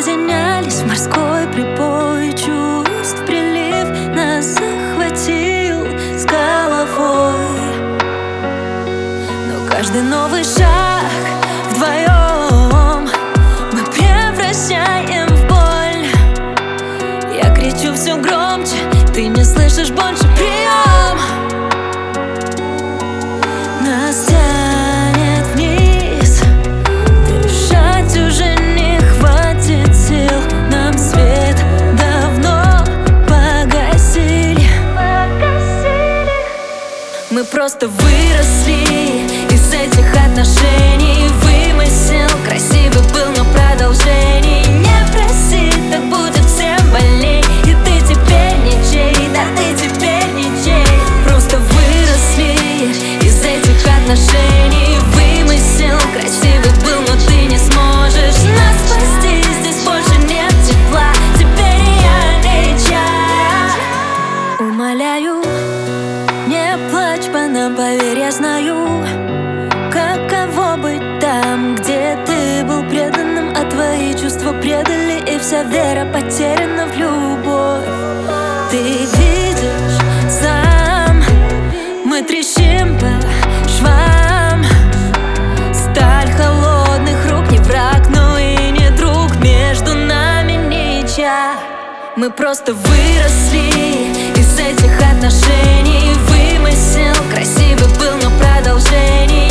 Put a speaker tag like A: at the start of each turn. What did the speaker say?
A: соединялись в морской прибой чувств. Прилив нас захватил с головой, но каждый новый шаг вдвоем мы превращаем в боль. Я кричу все громче, ты не слышишь больше. Прием нас тянет вниз, дышать уже не хватит сил. Нам свет давно погасили. Мы просто выросли из этих отношений. Вымысел красивый был, но продолжений не проси, так будет всем больней. И ты теперь ничей, да ты теперь ничей. Просто выросли из этих отношений. Вымысел красивый был, но ты не сможешь нас спасти. Здесь больше нет тепла, теперь я не чай. Умоляю, не плачь по нам, поверь, я знаю, каково быть там, где ты был преданным, а твои чувства предали, и вся вера потеряна в любовь. Ты видишь сам, мы трещим по швам. Сталь холодных рук не враг, но и не друг. Между нами ничья. Мы просто выросли из этих отношений. Вымысел красивый был, но продолжение